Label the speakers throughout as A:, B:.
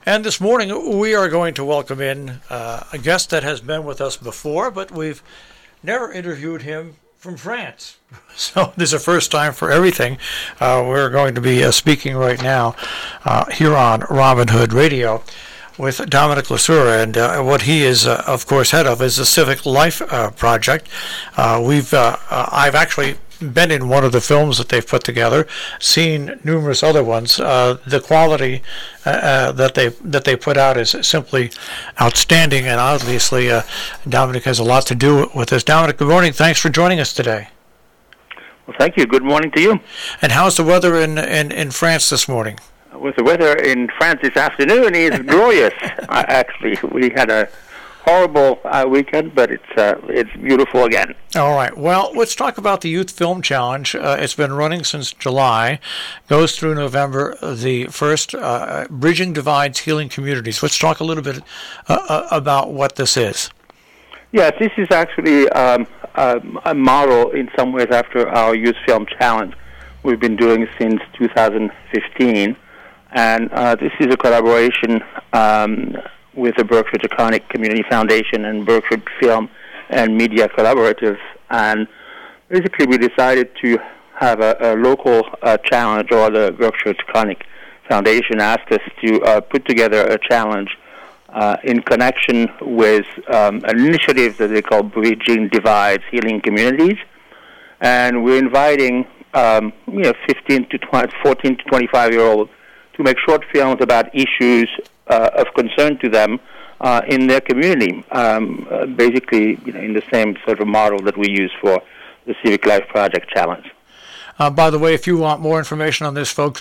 A: And this morning we are going to welcome in a guest that has been with us before, but we've never interviewed him from France. So this is a first time for everything. We're going to be speaking right now here on Robin Hood Radio with Dominic Lesueur, and what he is, of course, head of is the Civic Life Project. I've actually been in one of the films that they've put together, seen numerous other ones. The quality that they put out is simply outstanding, and obviously Dominic has a lot to do with this. Dominic, good morning. Thanks for joining us today.
B: Well, thank you. Good morning to you.
A: And how's the weather in France this morning?
B: With the weather in France this afternoon is glorious. Actually, we had a horrible weekend, but it's beautiful again.
A: All right. Well, let's talk about the Youth Film Challenge. It's been running since July, goes through November the 1st, Bridging Divides, Healing Communities. Let's talk a little bit about what this is.
B: Yes, this is actually a model in some ways after our Youth Film Challenge we've been doing since 2015. And this is a collaboration with the Berkshire Taconic Community Foundation and Berkshire Film and Media Collaborative. And basically we decided to have a local challenge, or the Berkshire Taconic Foundation asked us to put together a challenge in connection with an initiative that they call Bridging Divides, Healing Communities. And we're inviting 14 to 25-year-olds to make short films about issues of concern to them in their community, basically in the same sort of model that we use for the Civic Life Project Challenge.
A: By the way, if you want more information on this, folks,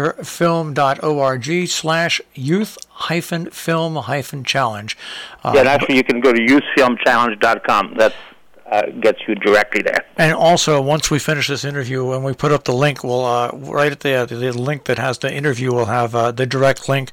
A: berkshirefilm.org/youth-film-challenge.
B: And actually you can go to youthfilmchallenge.com. That's gets you directly there.
A: And also, once we finish this interview, when we put up the link, we'll right at the link that has the interview, we'll have the direct link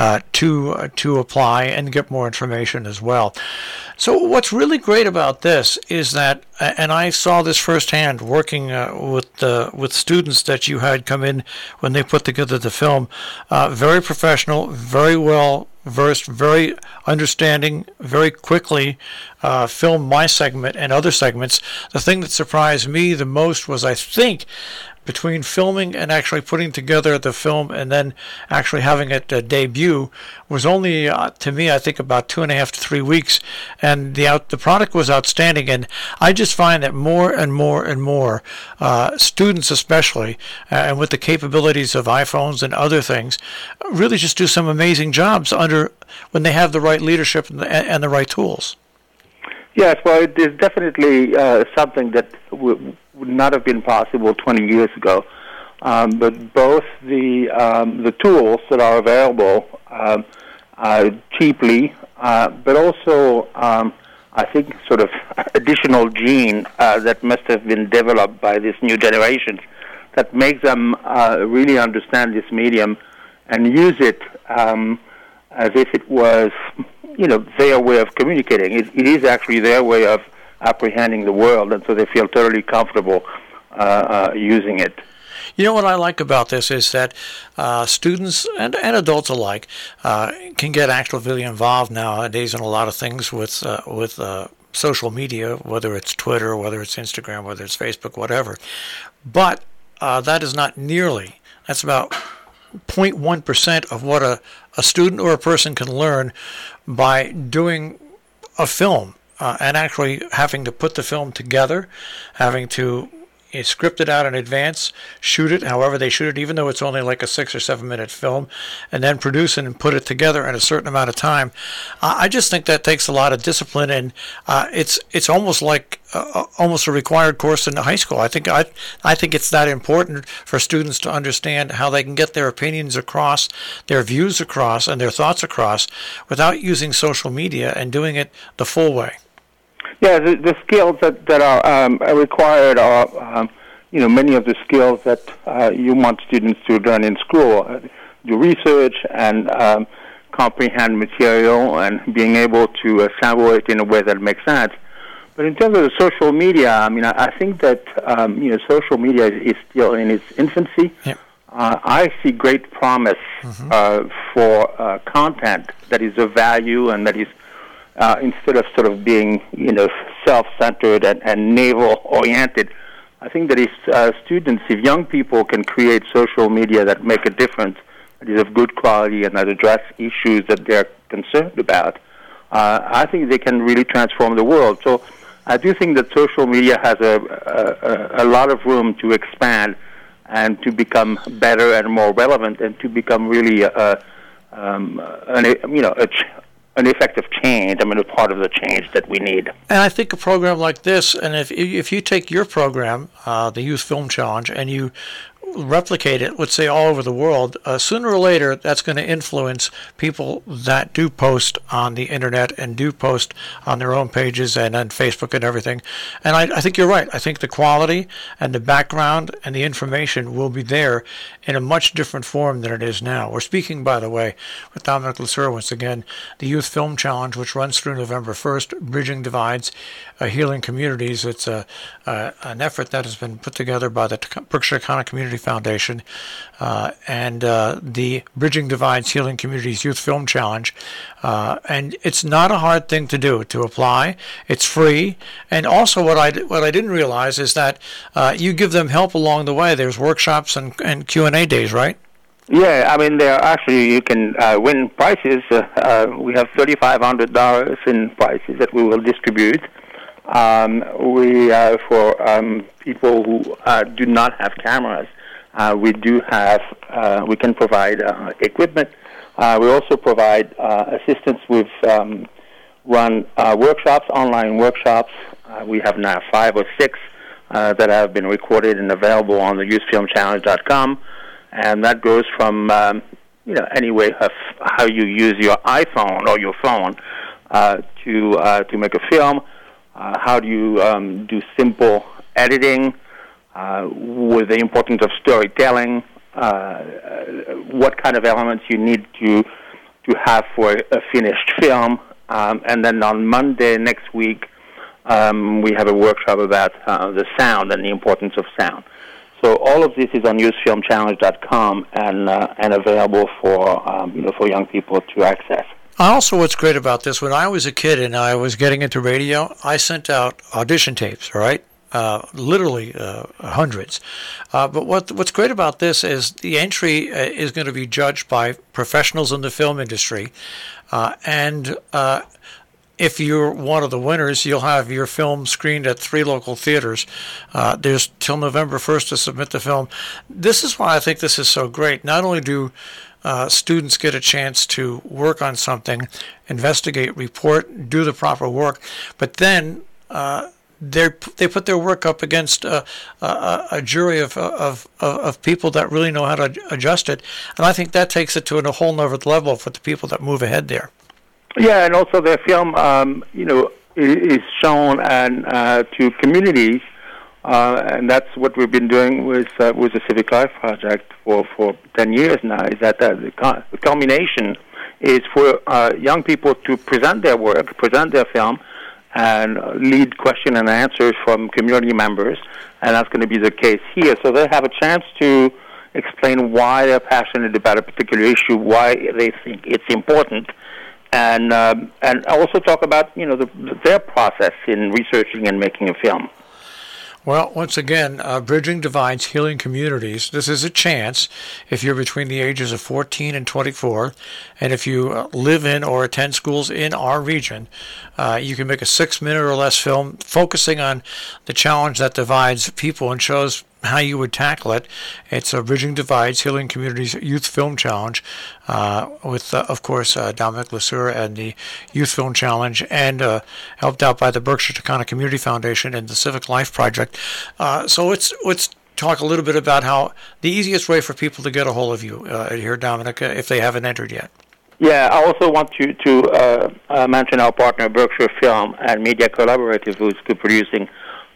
A: to apply and get more information as well. So what's really great about this is that, and I saw this firsthand working with students that you had come in when they put together the film, very professional, very well versed, very understanding, very quickly filmed my segment and other segments. The thing that surprised me the most was, I think, between filming and actually putting together the film and then actually having it debut was only, to me, I think about 2.5 to 3 weeks, and the product was outstanding. And I just find that more and more and more students, especially, and with the capabilities of iPhones and other things, really just do some amazing jobs when they have the right leadership and the right tools.
B: Yes, well, it is definitely something that would not have been possible 20 years ago. But both the tools that are available cheaply, but also I think sort of additional gene that must have been developed by this new generation that makes them really understand this medium and use it as if it was their way of communicating. It is actually their way of apprehending the world, and so they feel totally comfortable using it.
A: You know what I like about this is that students and adults alike can get actively involved nowadays in a lot of things with social media, whether it's Twitter, whether it's Instagram, whether it's Facebook, whatever. But that is not nearly. That's about 0.1% of what a student or a person can learn by doing a film and actually having to put the film together, having to script it out in advance, shoot it however they shoot it, even though it's only like a 6 or 7 minute film, and then produce it and put it together in a certain amount of time. I just think that takes a lot of discipline, and it's almost like almost a required course in high school. I think it's that important for students to understand how they can get their opinions across, their views across, and their thoughts across without using social media and doing it the full way.
B: Yeah, the skills that are required are, many of the skills that you want students to learn in school. Do research and comprehend material and being able to assemble it in a way that makes sense. But in terms of the social media, I think that social media is still in its infancy.
A: Yeah.
B: I see great promise for content that is of value and that is instead of sort of being, self-centered and navel-oriented. I think that if students, if young people can create social media that make a difference, that is of good quality and that address issues that they're concerned about, I think they can really transform the world. So I do think that social media has a lot of room to expand and to become better and more relevant and to become really an effective change. I mean, a part of the change that we need.
A: And I think a program like this, and if you take your program, the Youth Film Challenge, and you replicate it, let's say all over the world, sooner or later that's going to influence people that do post on the internet and do post on their own pages and on Facebook and everything. And I think you're right. I think the quality and the background and the information will be there in a much different form than it is now. We're speaking, by the way, with Dominic Lesueur once again, the Youth Film Challenge, which runs through November 1st, Bridging Divides, Healing Communities. It's an effort that has been put together by the Berkshire County Community Foundation and the Bridging Divides Healing Communities Youth Film Challenge. And it's not a hard thing to do, to apply. It's free. And also what I didn't realize is that you give them help along the way. There's workshops and Q&A days, right?
B: Yeah, I mean, there actually you can win prizes. We have $3,500 in prizes that we will distribute. For people who do not have cameras, we can provide equipment. We also provide assistance. We've run workshops, online workshops. We have now 5 or 6 that have been recorded and available on the youthfilmchallenge.com, and that goes from any way of how you use your iPhone or your phone to make a film. How do you do simple editing with the importance of storytelling? What kind of elements you need to have for a finished film? And then on Monday next week, we have a workshop about the sound and the importance of sound. So all of this is on youthfilmchallenge.com and available for young people to access.
A: Also, what's great about this, when I was a kid and I was getting into radio, I sent out audition tapes, all right? Literally hundreds. But what's great about this is the entry is going to be judged by professionals in the film industry. And if you're one of the winners, you'll have your film screened at 3 local theaters. There's till November 1st to submit the film. This is why I think this is so great. Not only do students get a chance to work on something, investigate, report, do the proper work, but then they put their work up against a jury of people that really know how to adjust it, and I think that takes it to a whole nother level for the people that move ahead there.
B: Yeah, and also their film, is shown to communities. And that's what we've been doing with the Civic Life Project for 10 years now, is that the culmination is for young people to present their work, present their film, and lead question and answers from community members, and that's going to be the case here. So they have a chance to explain why they're passionate about a particular issue, why they think it's important, and also talk about their process in researching and making a film.
A: Well, once again, Bridging Divides Healing Communities. This is a chance if you're between the ages of 14 and 24, and if you live in or attend schools in our region, you can make a 6-minute or less film focusing on the challenge that divides people and shows how you would tackle it. It's a Bridging Divides Healing Communities Youth Film Challenge with, of course, Dominic Lesueur and the Youth Film Challenge, and helped out by the Berkshire County Community Foundation and the Civic Life Project. So let's talk a little bit about how the easiest way for people to get a hold of you here, Dominic, if they haven't entered yet.
B: Yeah, I also want to mention our partner, Berkshire Film and Media Collaborative, who's co-producing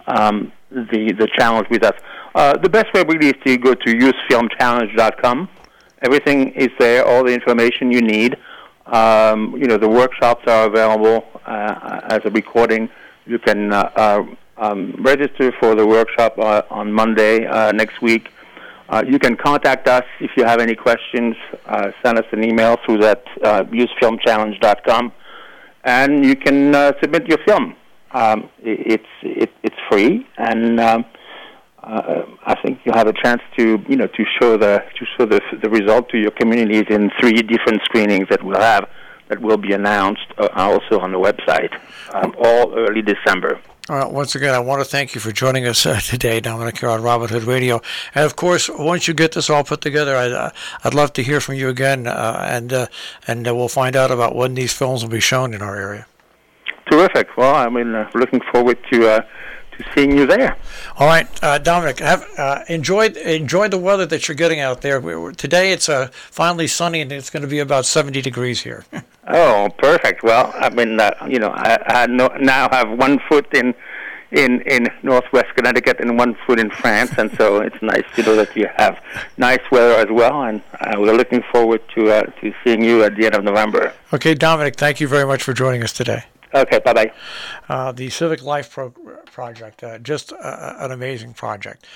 B: the challenge with us. The best way really is to go to youthfilmchallenge.com. Everything is there, all the information you need. The workshops are available as a recording. You can register for the workshop on Monday next week. You can contact us if you have any questions. Send us an email through that usefilmchallenge.com, and you can submit your film. It's free, and I think you have a chance to show the result to your communities in 3 different screenings that we'll have that will be announced also on the website, all early December.
A: All right, once again, I want to thank you for joining us today, Dominic, here on Robin Hood Radio. And, of course, once you get this all put together, I'd love to hear from you again, and we'll find out about when these films will be shown in our area.
B: Terrific. Well, I mean, looking forward to seeing you there.
A: All right, Dominic, enjoy the weather that you're getting out there. Today it's finally sunny, and it's going to be about 70 degrees here.
B: Oh, perfect. Well, I mean, I now have 1 foot in Northwest Connecticut and 1 foot in France, and so it's nice to know that you have nice weather as well, and we're looking forward to seeing you at the end of November.
A: Okay, Dominic, thank you very much for joining us today.
B: Okay, bye-bye.
A: The Civic Life Project, just an amazing project.